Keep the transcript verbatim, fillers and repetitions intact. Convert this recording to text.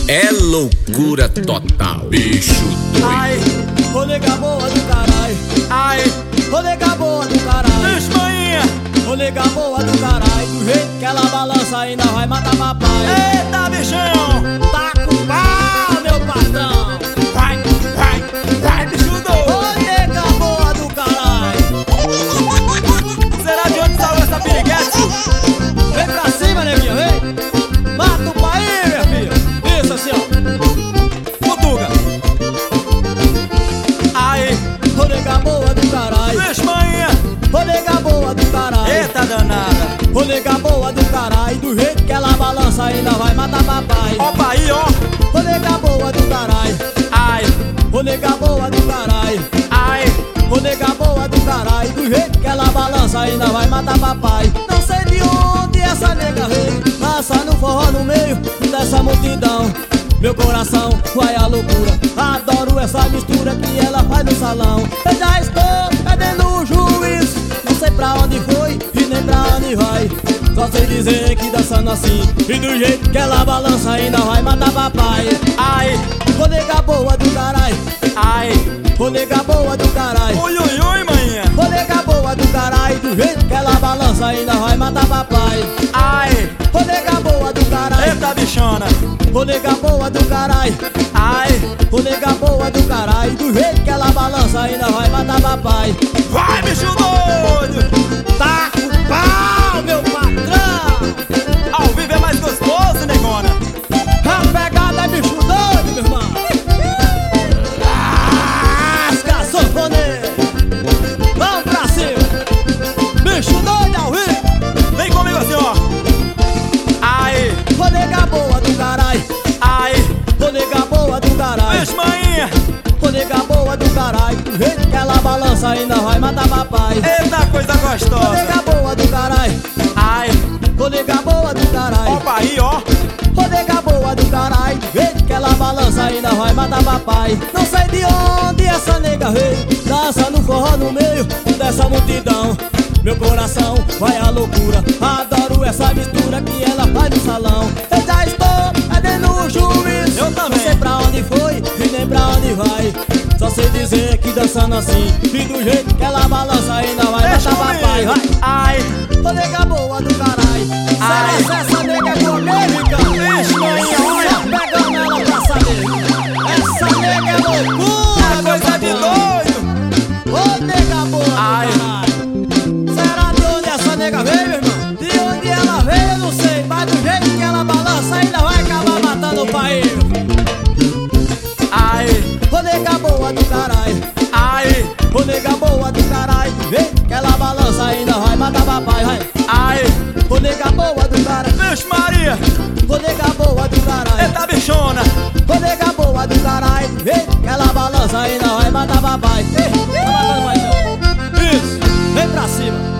É loucura total, bicho doido. Ai, ô nega boa do caralho. Ai, ô nega boa do caralho. Vixe, maninha. Ô nega boa do caralho. Do jeito que ela balança ainda vai matar papai. Eita, bichão. Tá com pau, meu patrão. Vai, vai, vai, bicho doido. Ô nega boa do caralho. Será de onde saiu essa piriguete? Vem pra cima, neguinha, vem. Mata o pai, minha filha. Isso assim, ó. Futuga. Aí, Ô nega boa do caralho. vixe, maninha. Ô nega boa do caralho. Eita danada. Ô nega boa do caralho. Do jeito que ela balança ainda vai matar papai. Opa aí, ó. Ô nega boa do caralho. Ai, Ô nega boa do caralho. ai. Ô nega boa do caralho. Do jeito que ela balança ainda vai matar papai. Não sei de onde essa nega veio. Passa no forró no meio dessa multidão. Meu coração vai à loucura. Adoro essa mistura que ela faz no salão. Eu já estou perdendo o juiz. Não sei pra onde foi e nem pra onde vai. Só sei dizer que dançando assim e do jeito que ela balança ainda vai matar papai. Ai, Ô nega boa do caralho. ai. Ô nega boa do caralho. Ui, ui, ui, maninha. Ô nega boa do caralho. Do jeito que ela balança ainda vai matar papai. Ai, Ô nega boa do caralho. eita, bichona. Ô nega boa do caralho. Ai, Ô nega boa do caralho. Do jeito que ela balança ainda vai matar papai. vai, bicho doido. Tá com pau, meu patrão. Ao vivo é mais gostoso, negona. A pegada é bicho doido, meu irmão. Lasca, sanfoneiro. Vamos pra cima. Bicho doido ao vivo. Vem comigo assim, ó. Ai, Ô nega boa do caralho. ai. Ô nega boa do caralho. Vixe, maninha. Ô nega boa do caralho. Do jeito que ela balança ainda vai matar papai. Eita, coisa Ô gostosa. nega boa do caralho. Ai, Ô nega boa do caralho. opa aí, ó. Ô nega boa do caralho. Do jeito que ela balança ainda vai matar papai. Não sei de onde essa nega veio. Dança no forró no meio dessa multidão. Meu coração vai à loucura. Adoro essa mistura que ela faz no salão. Eu já estou perdendo o juiz. Eu também. Não sei pra onde foi e nem pra onde vai. Só sei dizer que dançando assim e do jeito que ela balança ainda vai Deixa matar papai. comigo. Vai. Ai, Ô nega boa do caralho. Ai. Será que essa nega é comérica? Vixe, maninha, olha. Só pegando ela pra saber. Essa nega é loucura, é meu coisa de patrão. doido. Ô nega boa do Ai. caralho. Será de onde essa nega veio, meu irmão? De onde ela veio, eu não sei. Mas do jeito que ela balança, ainda vai acabar matando o pai. Ai, Ô nega boa do caralho. ai, Ô nega boa do caralho. Do jeito que ela balança, ainda vai matar papai. Vai. ai. Ô nega boa do caralho. Vixe, Maria. Ô nega boa do caralho. Eita, bichona. Ô nega boa do caralho. Do jeito que ela balança, ainda vai matar papai. Ih, tá matando mais não. Isso, vem pra cima.